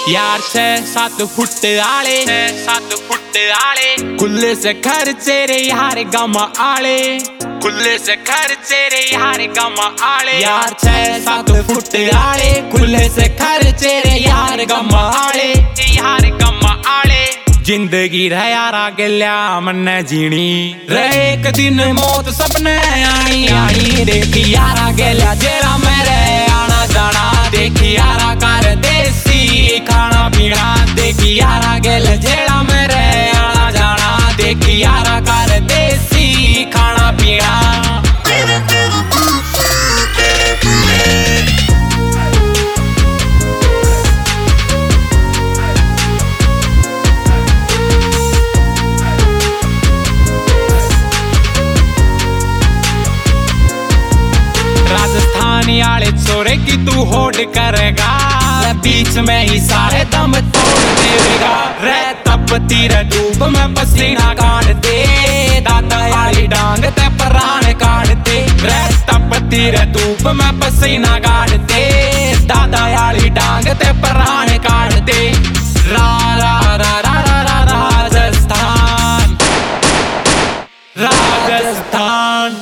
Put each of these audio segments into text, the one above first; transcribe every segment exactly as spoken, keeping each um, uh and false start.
यार छह सात फुट आले, छह सात फुट आले, खुले से खर्चे रे यार गम आले, खुले से खर्चे रे यार गम आले। यार छह सात फुट आले, खुले से खर्चे रे यार गम आले, यार गम आले। जिंदगी रह यारा गल्या मन जीनी, रहे एक दिन मौत सपने आई आई। देखी यारा गल्या जेरा मेरे आना जाना, देखी यारा कर देसी खाना पीना, देखी यारा गेल जेड़ा मेरे आना जाना, देखी यारा कर देसी खाना पीना। राजस्थानी आले छोरे की तू होड़ करेगा, बीच में ही सारे दम तोड़ देगा। रे तपती रे धूप में पसीना काट दे, दादा यारी डांग ते प्राण काट दे। रे तपती रे धूप में पसीना काट दे, दादा यारी डांग ते प्राण काट दे। रा रा रा रा रा रा राजस्थान, राजस्थान।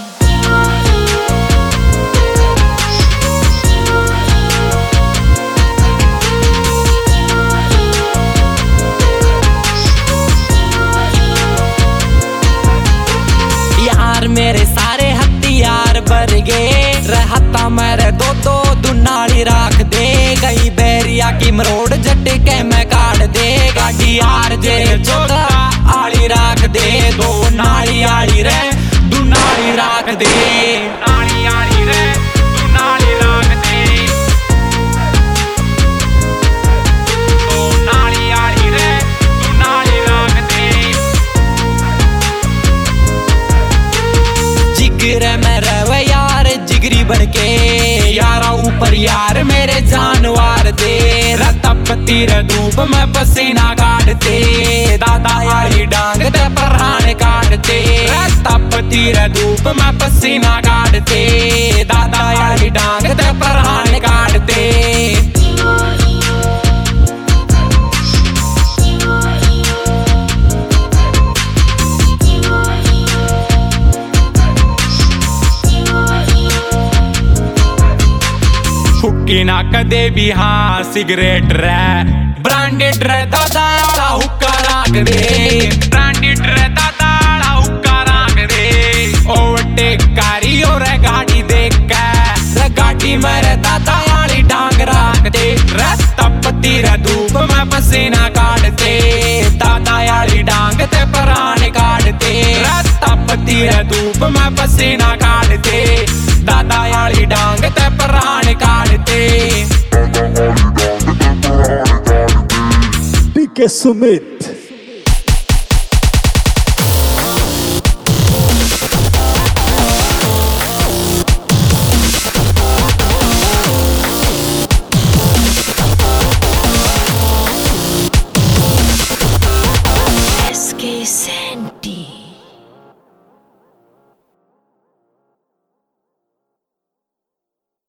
मेरे सारे हथियार भर गए, रहता मेरे दो दो दुनाली राख दे। गई बैरिया की मरोड़ झटके में काट दे, गाड़ी यार जे चौथा आली राख दे। दो नाली आली रे दुनाली राख दे, नाली आली रे दुनाली राख दे, दो नाली आली रे दुनाली राख दे। जिगरे में रहे यार जिगरी बन के, यारा ऊपर यार मेरे जानवर दे। रतपति रे धूप में पसीना काट दे, दादा यारी डांग ते प्राण काट दे। रतपति रे धूप में पसीना काट दे, दादा यारी डांग ते प्राण काट दे। फुकी ना कदे भी हाँ सिगरेट रे, ब्रांडेड रे दादा आड़ा हुक्का राख दे, ब्रांडेड रे दादा आड़ा हुक्का राख दे। ओवरटेक कारी और गाड़ी देख के, गाड़ी मेरे दादा यारी डांग राख दे। रतपति रे धूप में पसीना काट दे, दादा यारी डांग ते प्राण काट दे। रतपति रे धूप में पसीना काट दे, दादा यारी डांग ते प्राण काट दे। डी के सुमित।